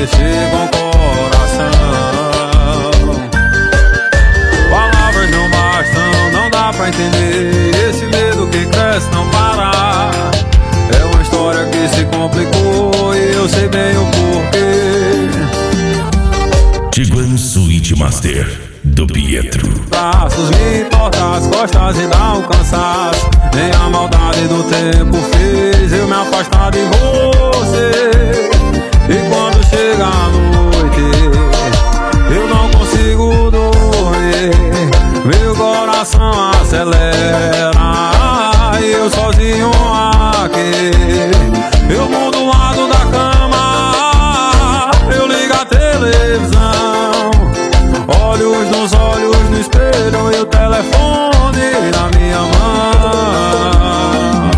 mexer com o coração. Palavras não bastam, não dá pra entender. Esse medo que cresce não para. É uma história que se complicou e eu sei bem o porquê. Tiguan Suite Master do Pietro. Braços me importam as costas e dá um cansaço. Nem a maldade do tempo fez eu me afastar de você. E quando chega a noite eu não consigo dormir. Meu coração acelera e eu sozinho aqui. Eu mudo o lado da cama, eu ligo a televisão, olhos nos olhos no espelho e o telefone na minha mão.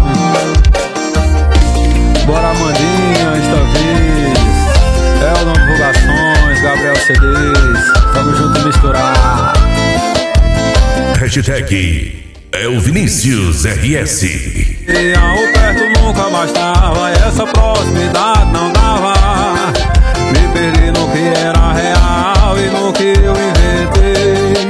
Bora Mandinha, esta vez é o Não Divulgações, Gabriel CDs. Tamo junto e misturar. Hashtag é o Vinícius RS. E ao perto nunca bastava, e essa proximidade não dava. Me perdi no que era real e no que eu inventei.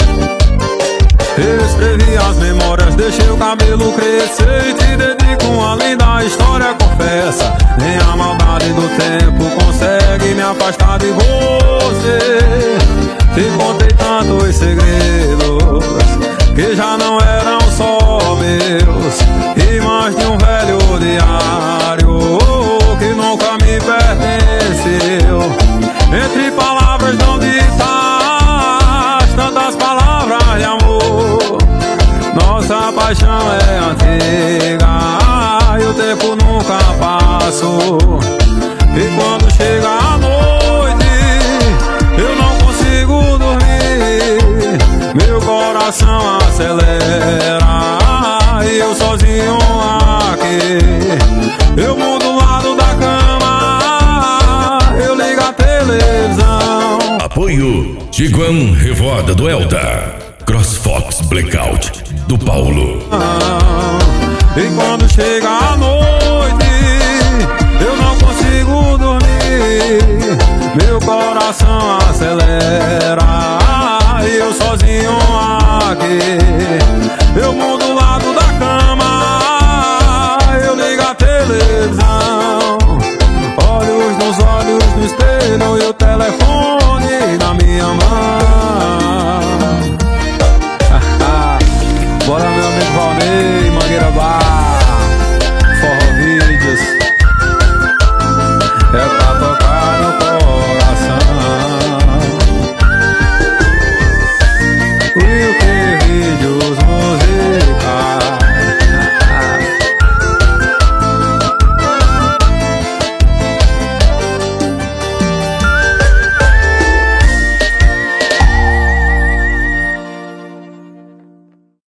Eu escrevi as memórias, deixei o cabelo crescer e te dedico uma linda história, confessa. Nem a maldade do tempo consegue me afastar de você. Te contei tantos segredos que já não eram só meus, e mais de um velho diário que nunca me pertenceu. Entre palavras não ditas, tantas palavras de amor. Nossa paixão é antiga e o tempo nunca passou. E quando chega a noite eu não consigo dormir. Meu coração acelera e eu sozinho aqui. Eu mudo o lado da cama, eu ligo a televisão. Apoio Tiguan Revoada do Elda, CrossFox Blackout do Paulo. E quando chega a noite eu não consigo dormir. Meu coração